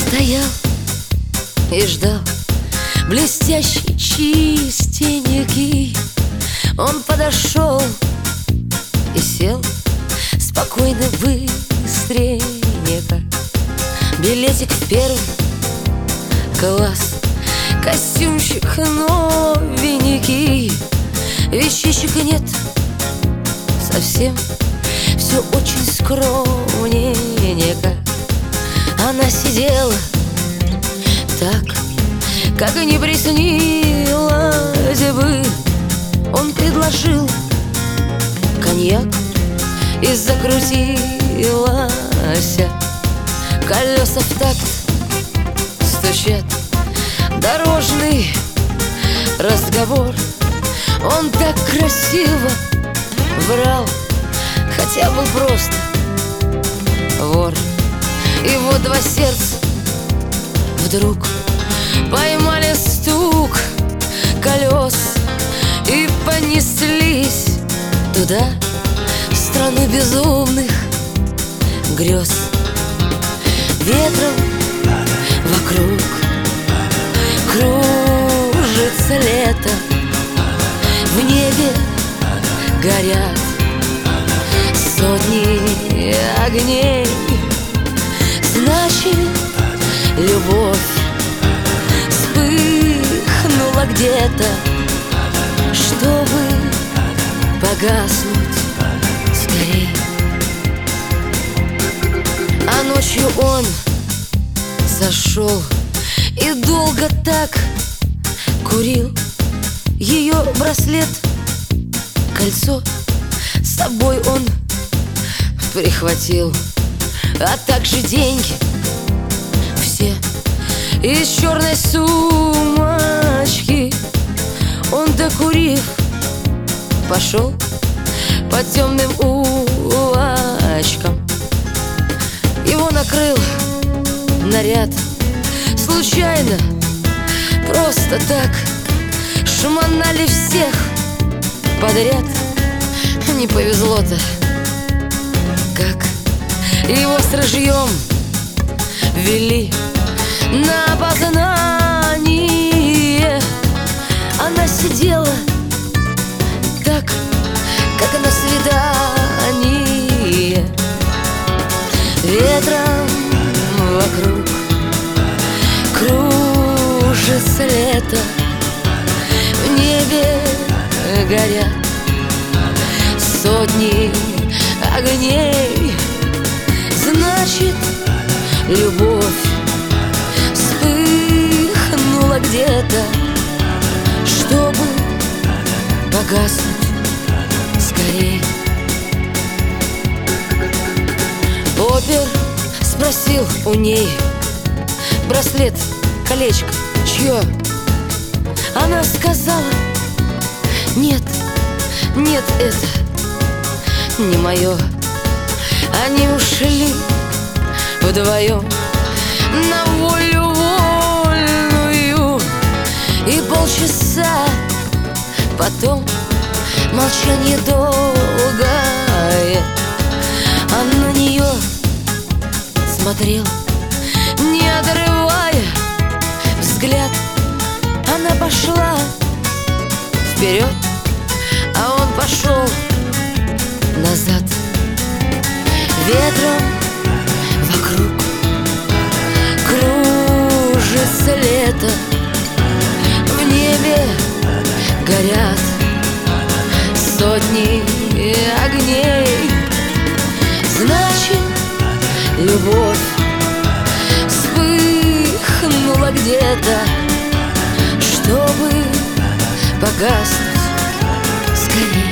стоял и ждал блестящий чистенький. Он подошел и сел спокойно, быстренько. Билетик в первый класс, костюмчик новенький. Вещичек нет совсем, все очень скромненько. Она сидела так, как и не приснилось бы. Он предложил коньяк, и закрутилась. Колеса в такт стучат, дорожный разговор. Он так красиво врал, хотя был просто вор. И вот два сердца вдруг поймали стук колес и понеслись туда, в страну безумных грез. Ветром вокруг кружится лето, в небе горят сотни огней. Значит, любовь вспыхнула где-то, чтобы погаснуть скорей. А ночью он зашел и долго так курил. Ее браслет, кольцо с собой он прихватил, а также деньги все из черной сумочки. Он, докурив, пошел по темным улочкам. Его накрыл наряд случайно, просто так. Шмонали всех подряд. Не повезло-то как. Его с ружьем вели на опознание. Она сидела так, как на свидании. Ветром вокруг кружится лето, в небе горят сотни огней. Значит, любовь вспыхнула где-то, чтобы погаснуть скорей. Опер спросил у ней: браслет, колечко, чье? Она сказала: нет, нет, это не мое. Они ушли вдвоем на волю вольную, и полчаса потом молчание долгое. А на нее смотрел, не отрывая взгляд. Она пошла вперед, а он пошел назад. Ветром вокруг кружится лето, в небе горят сотни огней. Значит, любовь вспыхнула где-то, чтобы погаснуть скорей.